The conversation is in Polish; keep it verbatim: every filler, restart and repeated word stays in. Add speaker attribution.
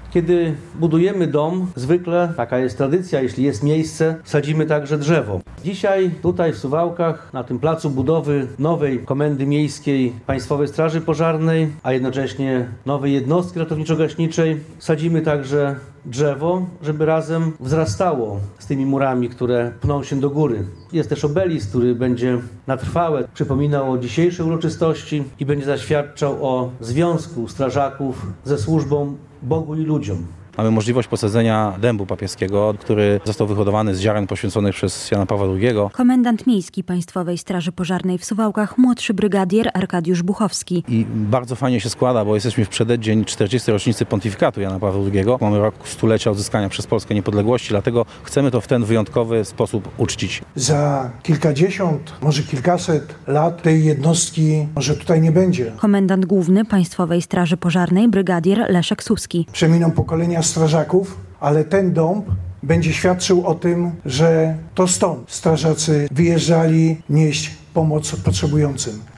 Speaker 1: Kiedy budujemy dom, zwykle, taka jest tradycja, jeśli jest miejsce, sadzimy także drzewo. Dzisiaj tutaj w Suwałkach, na tym placu budowy nowej Komendy Miejskiej Państwowej Straży Pożarnej, a jednocześnie nowej jednostki ratowniczo-gaśniczej, sadzimy także drzewo, żeby razem wzrastało z tymi murami, które pną się do góry. Jest też obelisk, który będzie na trwałe przypominał o dzisiejszej uroczystości i będzie zaświadczał o związku strażaków ze służbą Bogu i ludziom.
Speaker 2: Mamy możliwość posadzenia dębu papieskiego, który został wyhodowany z ziaren poświęconych przez Jana Pawła drugiego.
Speaker 3: Komendant miejski Państwowej Straży Pożarnej w Suwałkach, młodszy brygadier Arkadiusz Buchowski.
Speaker 2: I bardzo fajnie się składa, bo jesteśmy w przeddzień czterdziestej rocznicy pontyfikatu Jana Pawła drugiego. Mamy rok stulecia odzyskania przez Polskę niepodległości, dlatego chcemy to w ten wyjątkowy sposób uczcić.
Speaker 4: Za kilkadziesiąt, może kilkaset lat tej jednostki może tutaj nie będzie.
Speaker 3: Komendant główny Państwowej Straży Pożarnej, brygadier Leszek Suski.
Speaker 4: Przeminą pokolenia strażaków, ale ten dąb będzie świadczył o tym, że to stąd strażacy wyjeżdżali nieść pomoc potrzebującym.